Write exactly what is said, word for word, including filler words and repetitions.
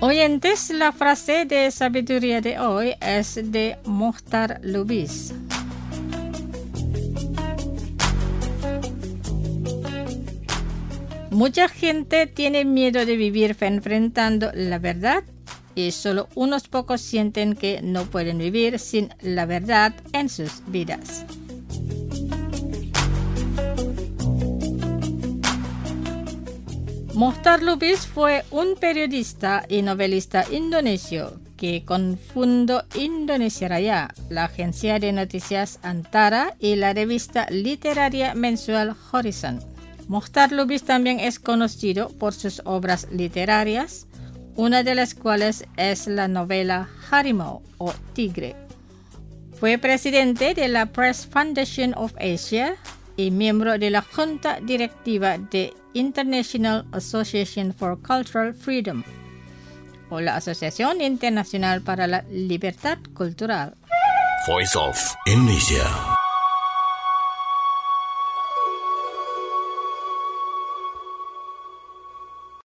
Oyentes, la frase de sabiduría de hoy es de Mohtar Lubis. Mucha gente tiene miedo de vivir enfrentando la verdad y solo unos pocos sienten que no pueden vivir sin la verdad en sus vidas. Mohtar Lubis fue un periodista y novelista indonesio que con Fundo Indonesia Raya, la agencia de noticias Antara y la revista literaria mensual Horizon. Mohtar Lubis también es conocido por sus obras literarias, una de las cuales es la novela Harimau o Tigre. Fue presidente de la Press Foundation of Asia y miembro de la junta directiva de International Association for Cultural Freedom o la Asociación Internacional para la Libertad Cultural. Voice of Indonesia.